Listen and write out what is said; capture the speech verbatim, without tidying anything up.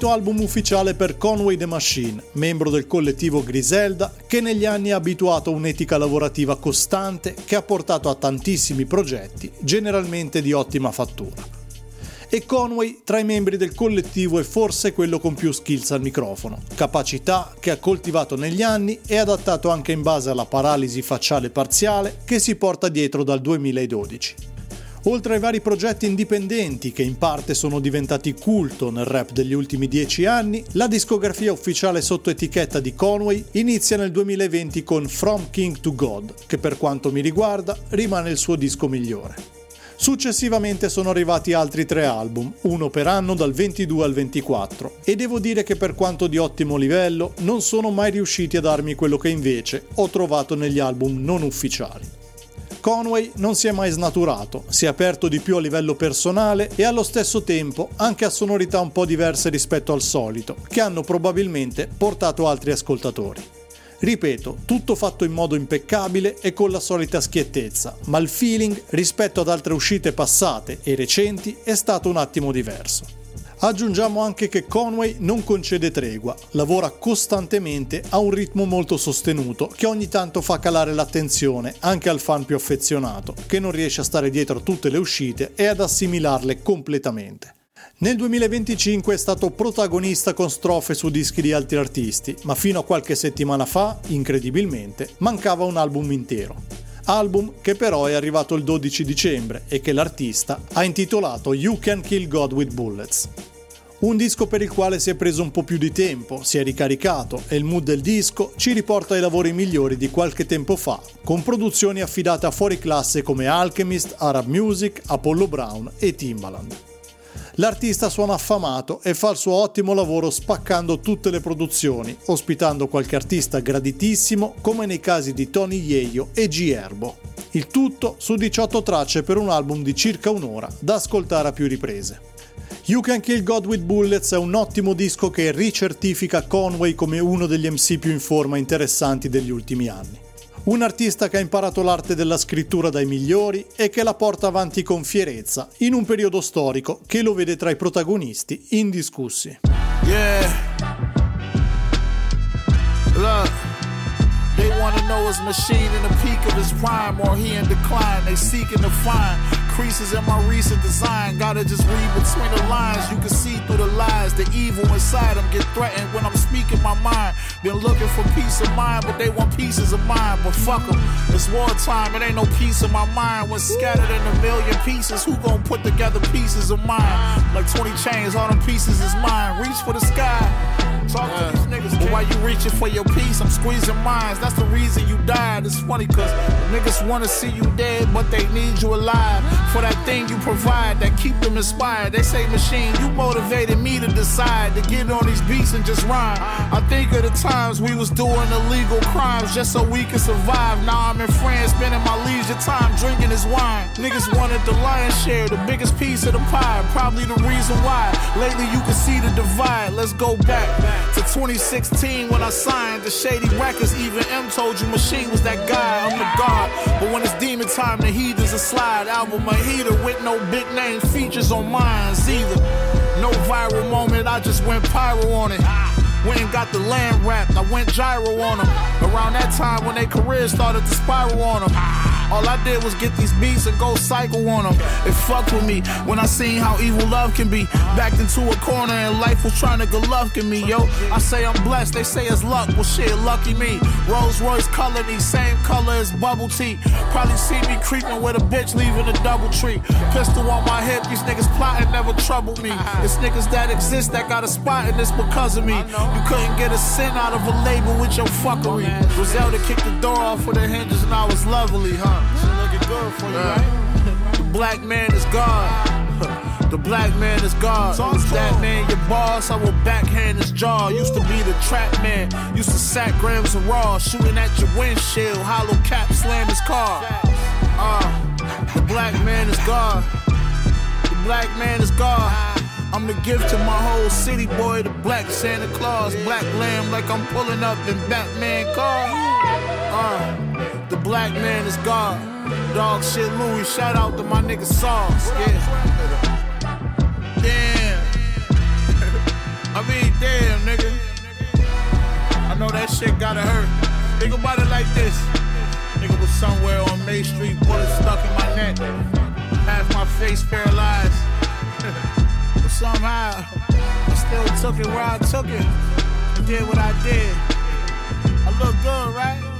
quinto album ufficiale per Conway the Machine, membro del collettivo Griselda, che negli anni ha abituato a un'etica lavorativa costante che ha portato a tantissimi progetti, generalmente di ottima fattura. E Conway, tra i membri del collettivo, è forse quello con più skills al microfono, capacità che ha coltivato negli anni e adattato anche in base alla paralisi facciale parziale che si porta dietro dal duemiladodici. Oltre ai vari progetti indipendenti che in parte sono diventati culto nel rap degli ultimi dieci anni, la discografia ufficiale sotto etichetta di Conway inizia nel duemilaventi con From King to God, che per quanto mi riguarda rimane il suo disco migliore. Successivamente sono arrivati altri tre album, uno per anno dal ventidue al ventiquattro, e devo dire che per quanto di ottimo livello non sono mai riusciti a darmi quello che invece ho trovato negli album non ufficiali. Conway non si è mai snaturato, si è aperto di più a livello personale e allo stesso tempo anche a sonorità un po' diverse rispetto al solito, che hanno probabilmente portato altri ascoltatori. Ripeto, tutto fatto in modo impeccabile e con la solita schiettezza, ma il feeling rispetto ad altre uscite passate e recenti è stato un attimo diverso. Aggiungiamo anche che Conway non concede tregua, lavora costantemente a un ritmo molto sostenuto che ogni tanto fa calare l'attenzione anche al fan più affezionato, che non riesce a stare dietro a tutte le uscite e ad assimilarle completamente. Nel duemilaventicinque è stato protagonista con strofe su dischi di altri artisti, ma fino a qualche settimana fa, incredibilmente, mancava un album intero. Album che però è arrivato il dodici dicembre e che l'artista ha intitolato You Can Kill God with Bullets. Un disco per il quale si è preso un po' più di tempo, si è ricaricato e il mood del disco ci riporta ai lavori migliori di qualche tempo fa, con produzioni affidate a fuori classe come Alchemist, Arab Music, Apollo Brown e Timbaland. L'artista suona affamato e fa il suo ottimo lavoro spaccando tutte le produzioni, ospitando qualche artista graditissimo come nei casi di Tony Yayo e G Herbo. Il tutto su diciotto tracce per un album di circa un'ora da ascoltare a più riprese. You Can Kill God with Bullets è un ottimo disco che ricertifica Conway come uno degli M C più in forma interessanti degli ultimi anni. Un artista che ha imparato l'arte della scrittura dai migliori e che la porta avanti con fierezza in un periodo storico che lo vede tra i protagonisti indiscussi. Yeah. Look, they wanna know his machine in the peak of his prime or he in decline. They seeking to find creases in my recent design. Gotta just read between the lines. You can see through the lies. The evil inside them get threatened when I'm speaking my mind. Been looking for peace of mind, but they want pieces of mine. But fuck them, it's wartime. It ain't no peace in my mind. When scattered in a million pieces, who gon' put together pieces of mine? Like twenty chains, all them pieces is mine. Reach for the sky. Talk to these niggas. But while you reaching for your peace, I'm squeezing mines. That's the reason you died. It's funny cause niggas wanna see you dead, but they need you alive. For that thing you provide that keep them inspired. They say, machine, you motivated me to decide to get on these beats and just rhyme. I think of the times we was doing illegal crimes just so we could survive. Now I'm in France spending my leisure time drinking this wine. Niggas wanted the lion's share, the biggest piece of the pie. Probably the reason why lately you can see the divide. Let's go back to twenty sixteen when I signed the Shady Records. Even M told you Machine was that guy, I'm the god. But when it's demon time, the heathens a slide. Album a heater with no big name features on mine either. No viral moment, I just went pyro on it. Went and got the land wrapped, I went gyro on them. Around that time when their careers started to spiral on them. All I did was get these beats and go cycle on them. It fucked with me when I seen how evil love can be. Backed into a corner and life was trying to good luck in me, yo. I say I'm blessed, they say it's luck. Well shit, lucky me. Rolls Royce color me, same color as bubble tea. Probably see me creeping with a bitch leaving a double tree. Pistol on my hip, these niggas plotting never troubled me. It's niggas that exist that got a spot and it's because of me. You couldn't get a cent out of a label with your fuckery. Griselda kicked the door off with her hinges and I was lovely, huh? She looking good for you, right? The black man is God. The black man is God. Is that man your boss? I will backhand his jaw. Used to be the trap man. Used to sack grams of raw. Shooting at your windshield. Hollow cap slam his car. Uh, the black man is God. The black man is God. I'm the gift to my whole city, boy. The black Santa Claus. Black lamb like I'm pulling up in Batman car. Uh. The black man is God. Dog shit Louis, shout out to my nigga Sauce. Yeah. Damn. I mean, damn, nigga. I know that shit gotta hurt. Think about it like this. Nigga was somewhere on May Street, bullet stuck in my neck. Half my face paralyzed. But somehow, I still took it where I took it. And did what I did. I look good, right?